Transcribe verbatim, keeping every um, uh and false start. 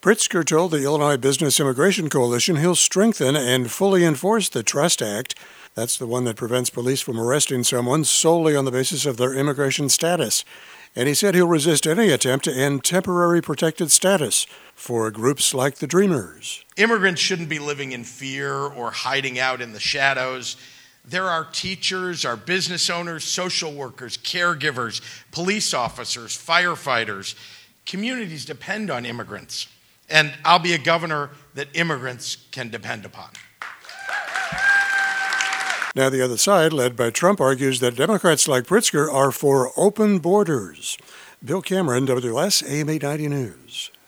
Pritzker told the Illinois Business Immigration Coalition he'll strengthen and fully enforce the Trust Act. That's the one that prevents police from arresting someone solely on the basis of their immigration status. And he said he'll resist any attempt to end temporary protected status for groups like the Dreamers. Immigrants shouldn't be living in fear or hiding out in the shadows. There are teachers, our business owners, social workers, caregivers, police officers, firefighters. Communities depend on immigrants. And I'll be a governor that immigrants can depend upon. Now, the other side, led by Trump, argues that Democrats like Pritzker are for open borders. Bill Cameron, W S A M eight ninety News.